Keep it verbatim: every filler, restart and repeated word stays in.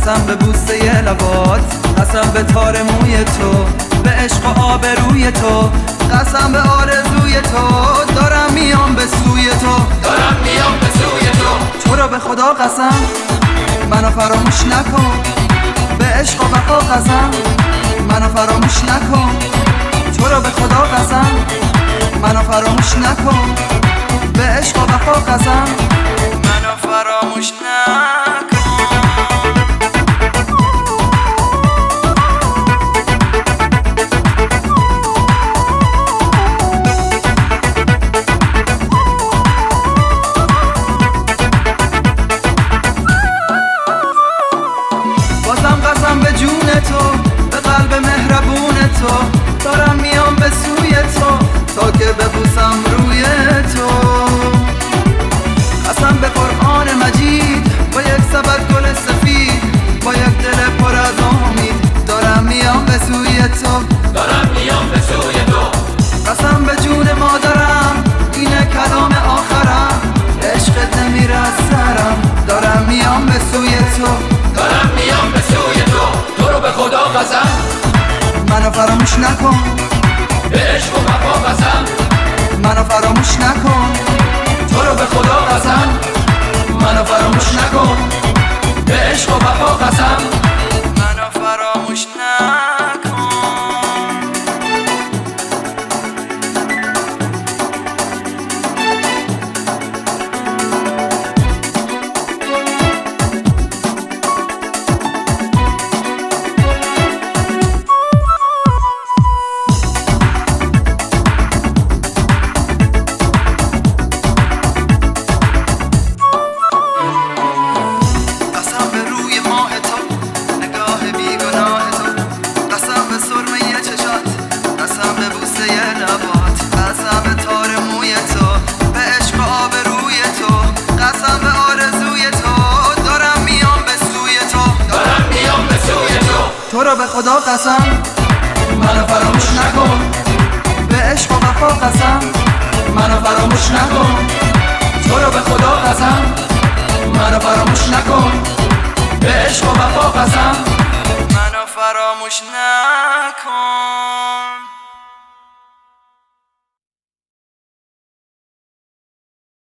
قسم به بوسه لبات، قسم به تار موی تو، به عشق و آبروی تو، قسم به آرزوی تو. دارم میام به سوی تو، دارم میام به سوی تو. تو رو به خدا قسم منو فراموش نکن، به عشق و وفا قسم منو فراموش نکن. تو رو به خدا قسم منو فراموش نکن، به عشق و وفا قسم منو فراموش نکن. بازم قسم به جون تو، به قلب مهربون تو، دارم میام به سوی تو تا که ببوسم روی تو. قسم به قرآن مجید با یک سبد گل سفید، با یک دل پر از امید، دارم میام به سوی تو، دارم میام به سوی تو. قسم به جون مادرم اینه کلام آخرم، عشقت نمیره از سرم، دارم میام به سوی تو، دارم میام به سوی تو. تو رو به خدا قسم منو فراموش نکن، به عشق و وفا قسم منو فراموش نکن. تو رو به خدا قسم منو فراموش نکن، به عشق و وفا قسم منو فراموش نکن. قسم به روی ماه تو، نگاه بیگناه تو، قسم به سرمه چشات، قسم به بوسه لبات، قسم به تار موی تو، به عشق و آبروی تو، قسم به آرزوی تو، دارم میام به سوی تو، دارم میام به سوی تو. تو رو به خدا قسم منو فراموش نکن، به عشق و وفا قسم منو فراموش نکن. تو رو به خدا قسم منو فراموش نکن، به عشق و وفا قسم منو فراموش نکن.